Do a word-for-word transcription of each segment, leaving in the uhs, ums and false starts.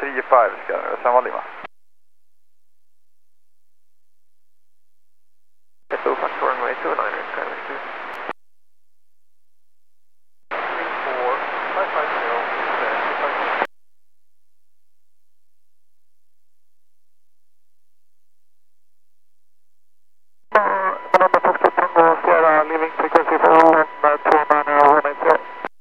three five, San Juan Lima. two factor runway two nine, Skyway two. three four five five zero, November Foxtrot Tango Sierra, leaving frequency for one two nine zero one eight zero.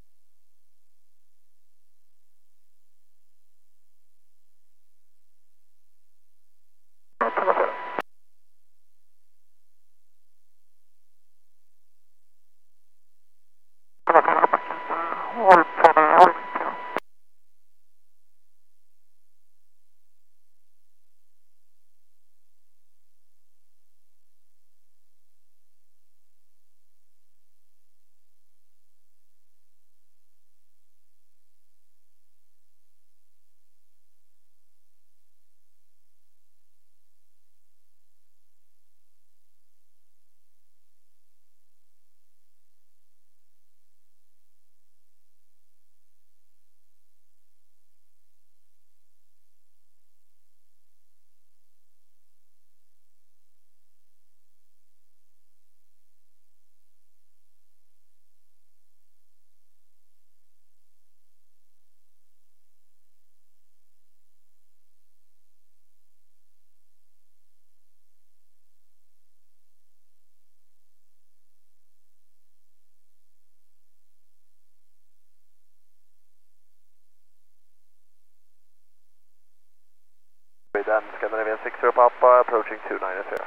Then Scandinavian six zero Papa, approaching two nine zero.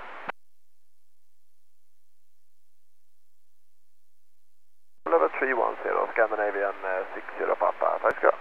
Level three one zero, Scandinavian uh, six zero Papa, tack ska du ha.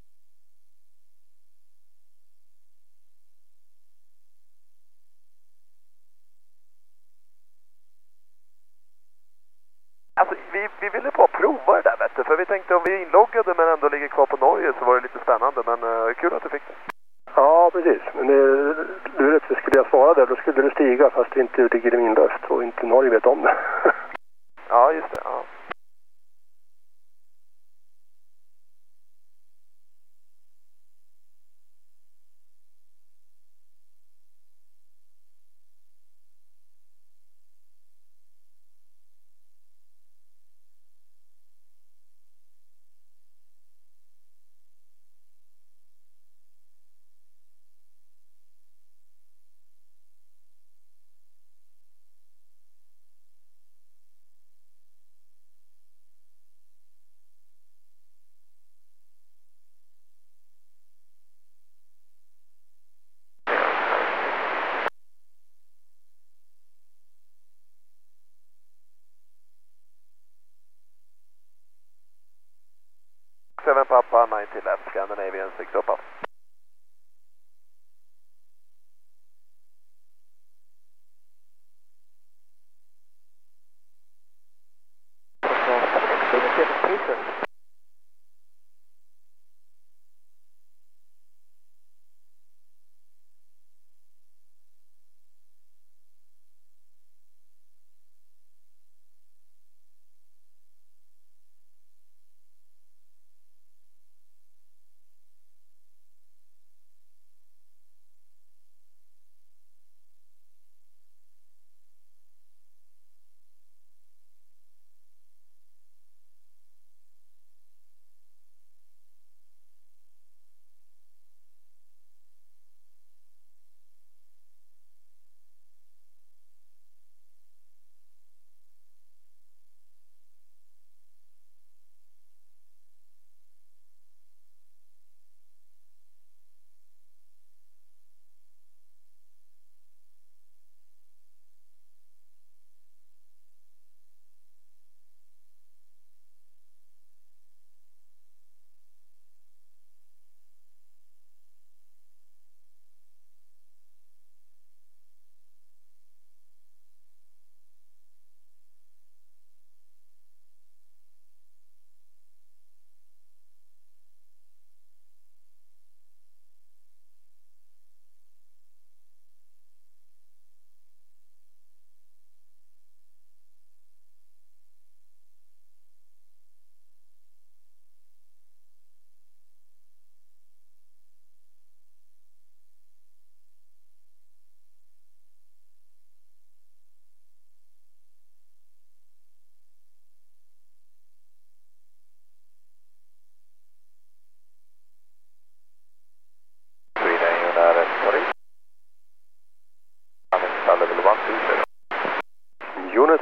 Alltså, vi, vi ville bara prova det där, vet du, för vi tänkte om vi är inloggade men ändå ligger kvar på Norge så var det lite spännande, men uh, kul att du fick det. Ja, precis. Men det, du vet, skulle jag svara där, då skulle det stiga fast det inte ligger i min luft och inte Norge vet om det. Ja, just det. Ja. seven Papa, ninety left, Scandinavian six zero Papa.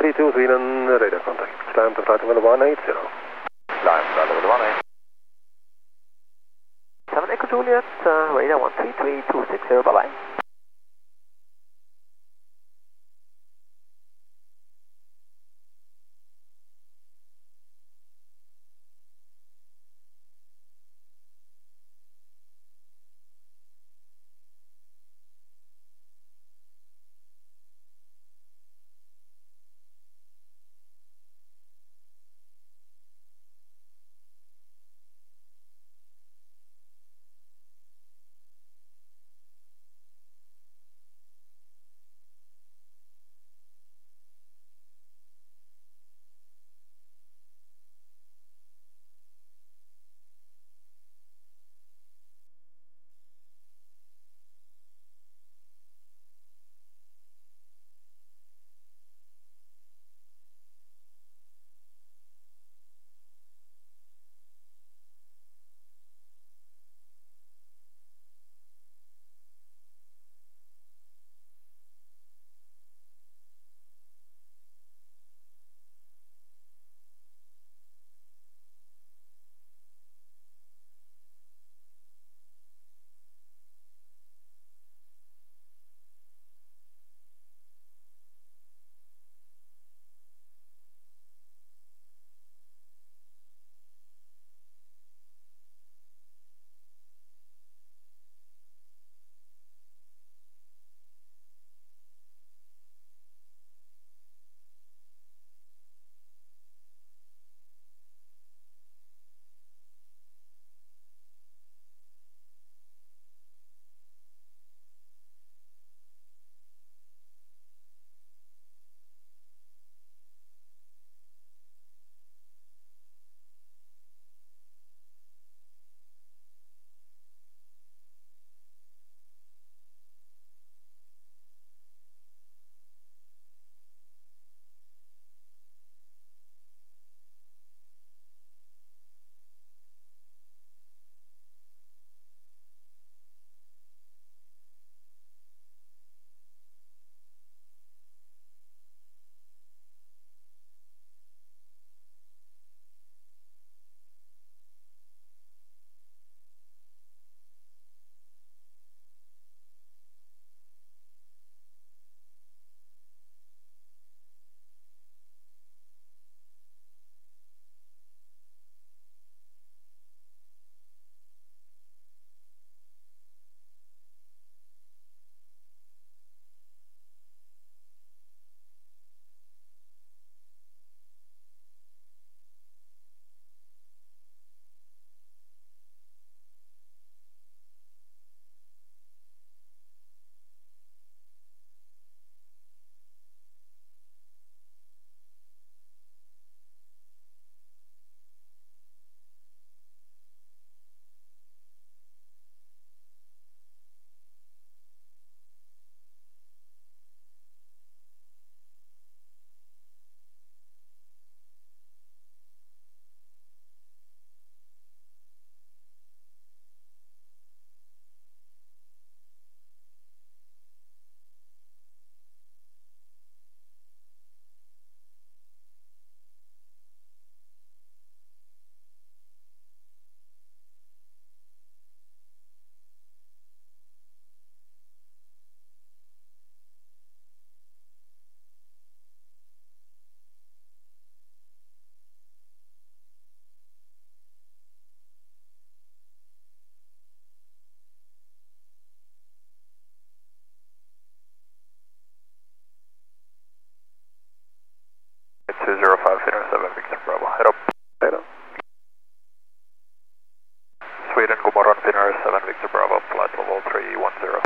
three two, Sweden, radio contact. Climb to flight level one eight zero. Climb to flight level one eight. seven Echo Juliet, uh, radar one three three two six zero, bye bye. two zero five, Finnair seven, Victor Bravo. Head up. Head up. Sweden, god morgon, Finnair seven, Victor Bravo, flight level three one zero.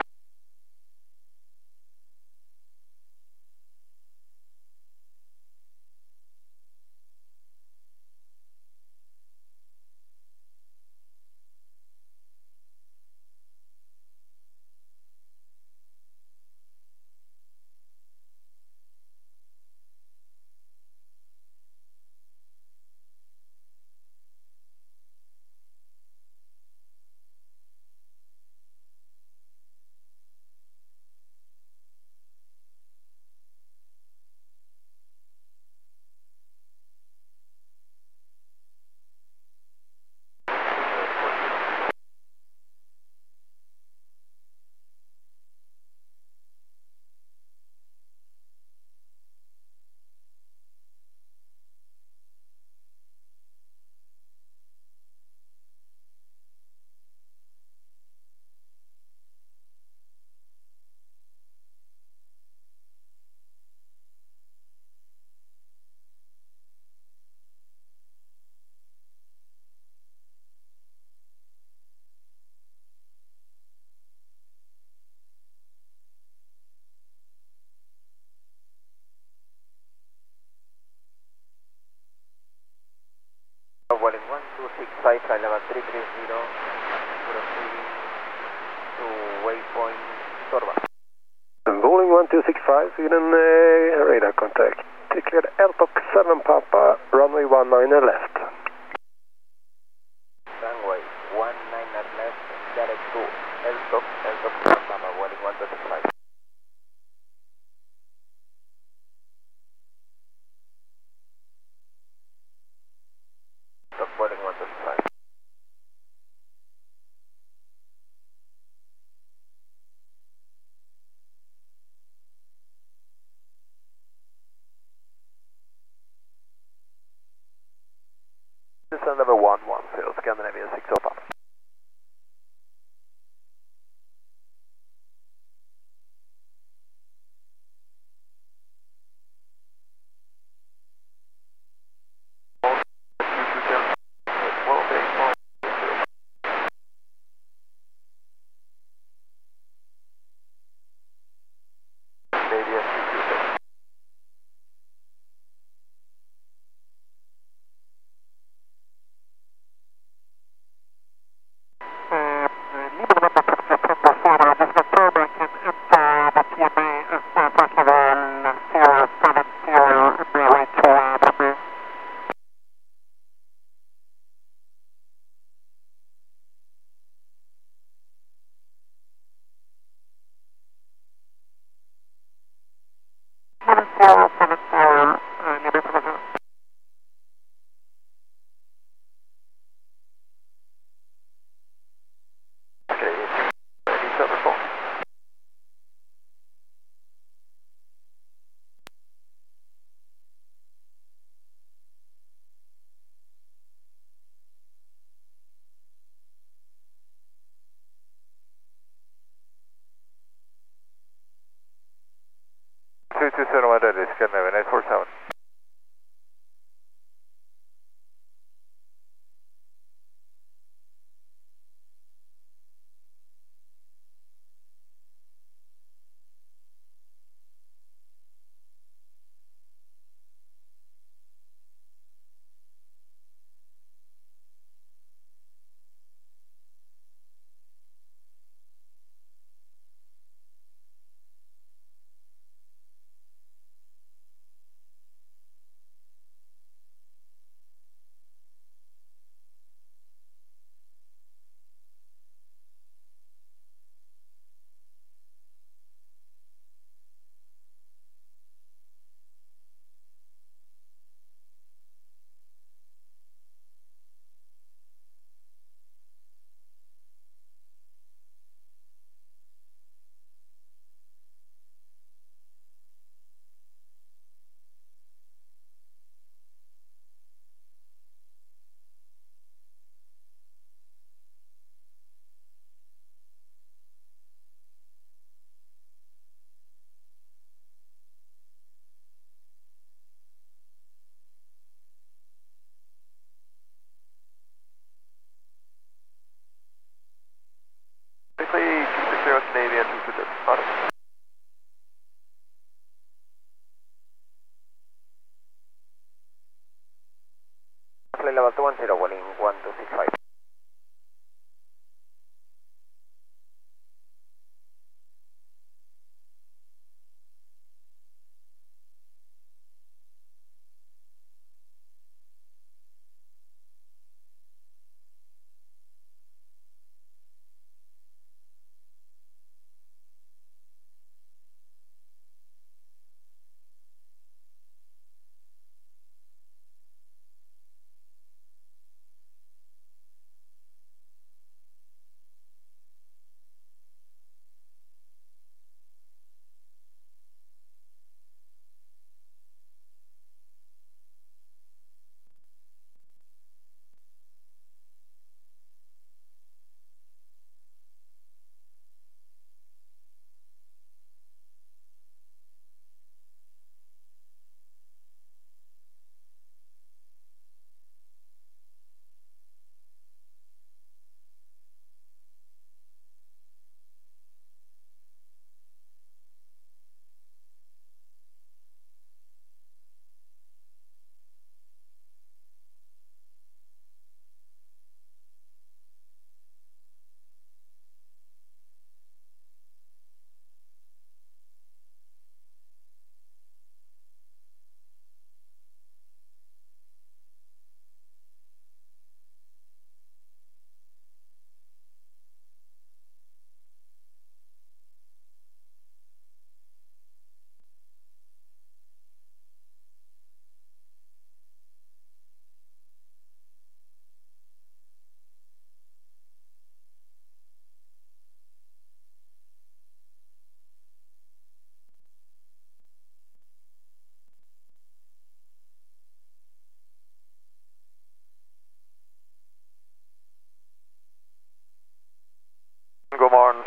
flight level three three zero, proceeding to waypoint Sorba. Boeing one two six five, Sweden uh, radar contact. Cleared L T O C seven Papa, runway one niner left. Runway one niner left, direct to L T O C, L T O C seven Papa, Boeing one two six five. Boeing one two six five. Descend level one one zero, Scandinavian six oh Papa. two two zero one ready, Scandinavian eight four seven. Quickly, keep the zero Canadian two two zero. Auto. Flight level two one zero, Boeing one two six five.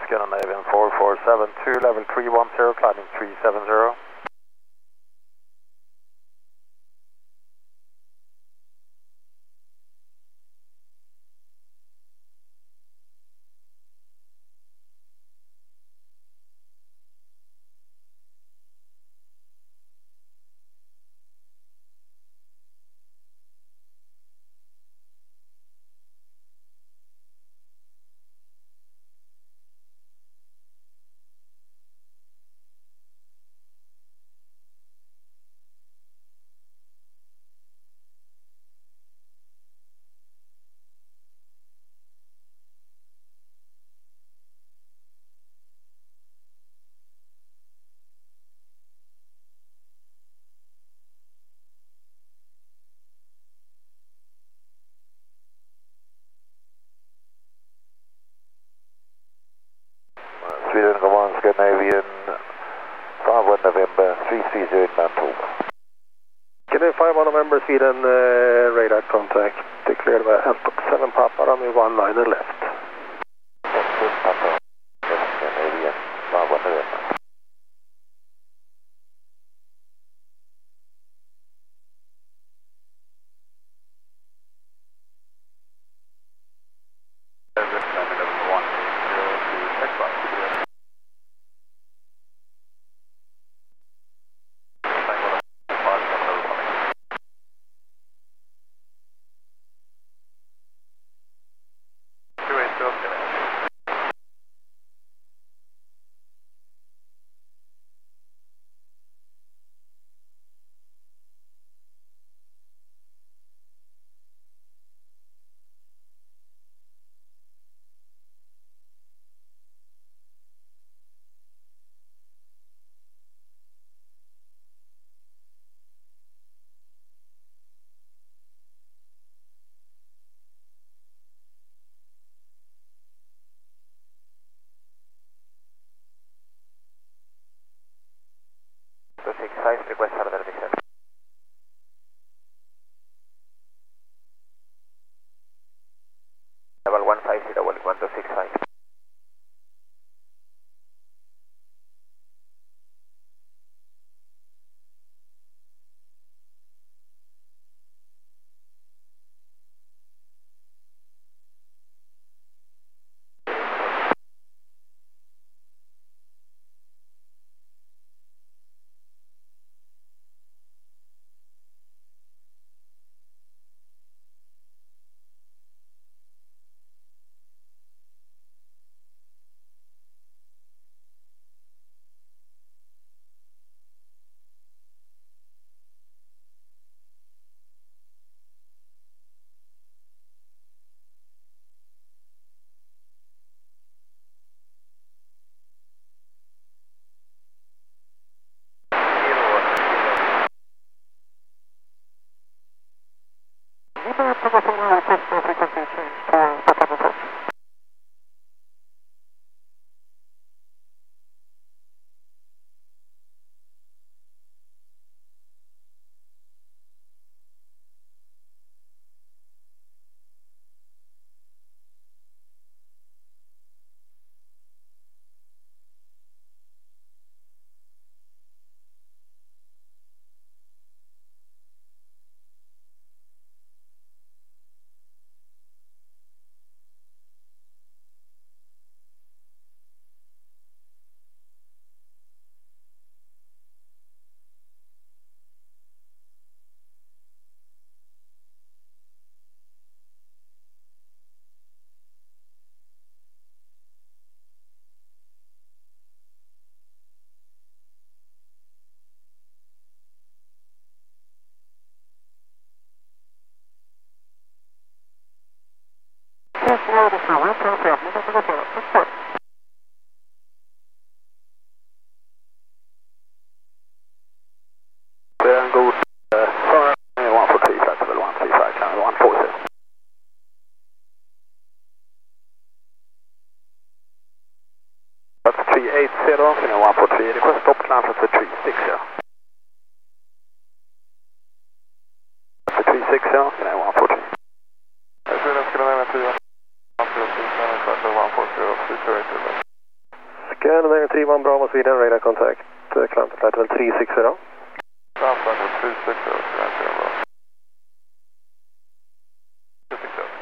Scandinavian four four seven two, level three one zero, climbing three seven zero. Sweden go on, Scandinavian five one November three three zero inbound Tova. Scandinavian five one November Sweden uh, radar contact declared by Altok seven Papa, runway one nine and left. Papa, Scandinavian five one November. two six five, request further descent. Level one five zero, welcome one two six five. Början god. För one four three, flat level one three five, channel one four zero. That's three eight zero, final one four three, request stop climb for three six zero. For three six zero, final one four three. Sweden Scandinavian three one zero three seven, flat level one four zero, three two eight zero. Scandinavian three one Bravo Sweden, radar contact, uh, climb to flight level three six zero. Climb flight level three six zero, Sweden three one Bravo. three six zero.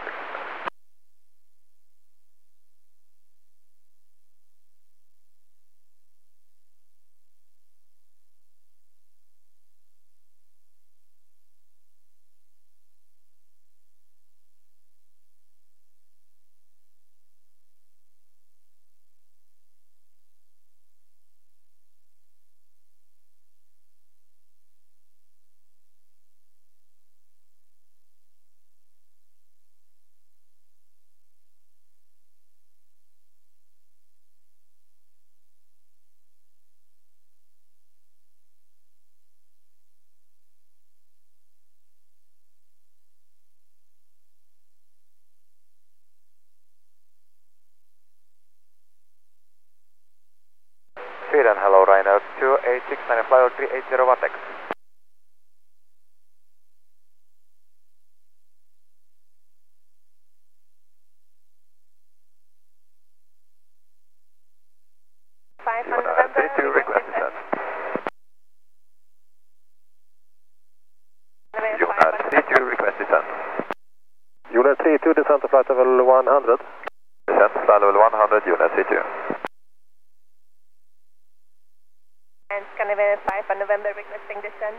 Sweden, hello, Rhino two eight six nine, flight three eight zero Vatex. five Unit three two, request descent. Unit three two, request descent. Unit three two, descent to flight level one hundred. Descent to flight level one hundred, Unit three two. And Scandinavian five on November requesting descent.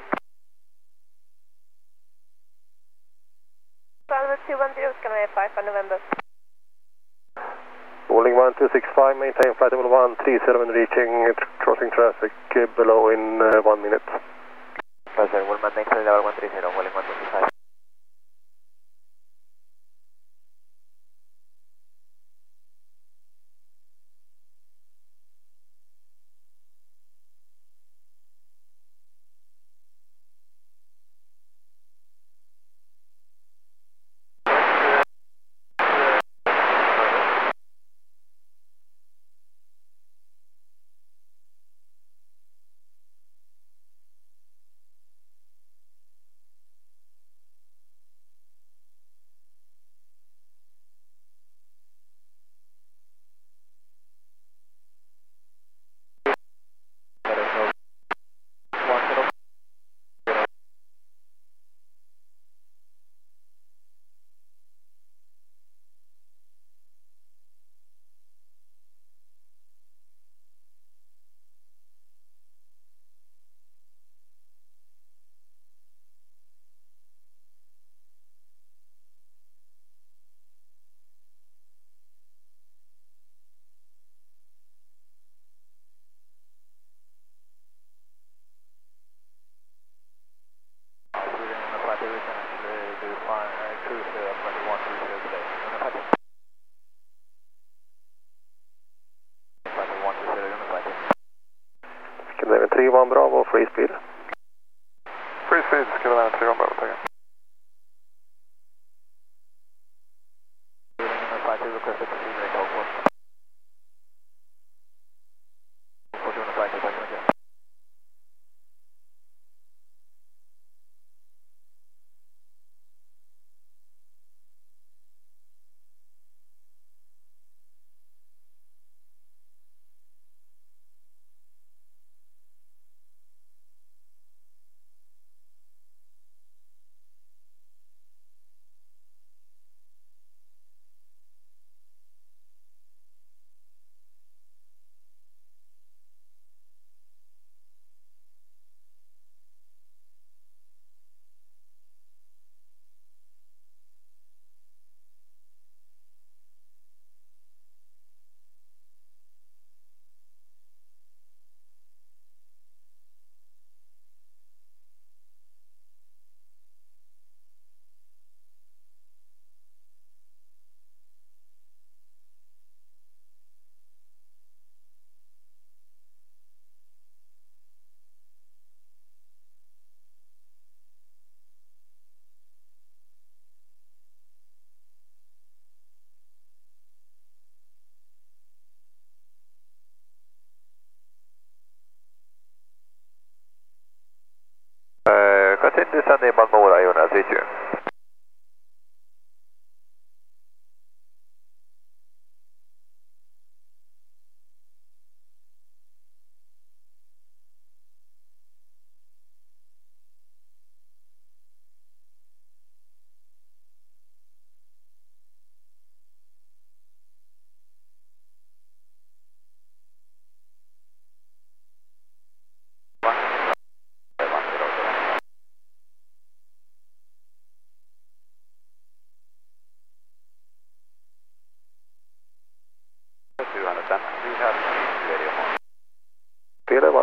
Bravo two one zero, Scandinavian five on November. Boarding one two six five, maintain flight level one three zero and reaching uh, crossing traffic uh, below in uh, one minute. Roger, we'll maintain flight level one three zero, Boarding one two six five. Scandinavian three one Bravo, free speed. Free speed, Scandinavian three one Bravo, taken. Uh, continue descending Malmora, Unit three two.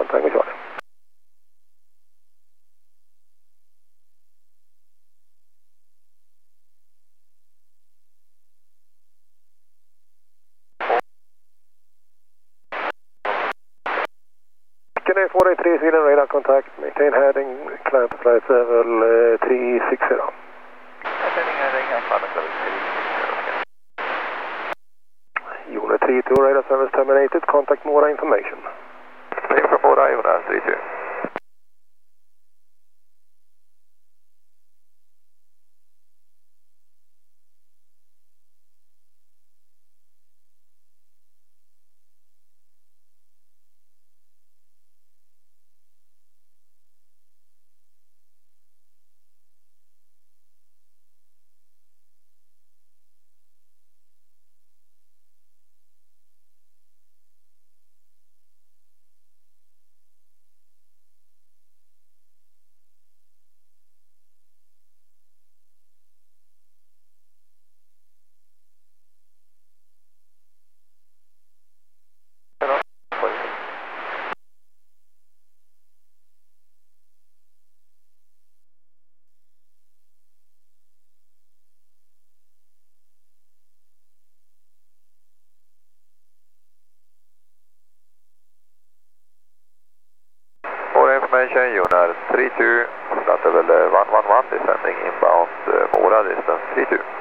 Ja, Tango Charlie. Can I four eight three Sweden radar contact, maintain heading, climb flight level uh, three six zero. Maintaining heading, climb level three six zero. Unit three two, radar service terminated, contact Mora information. Same from Mora, Jonas three two. More information, Jonas three two, flight level one one one, descending inbound uh, Mora, distance three two.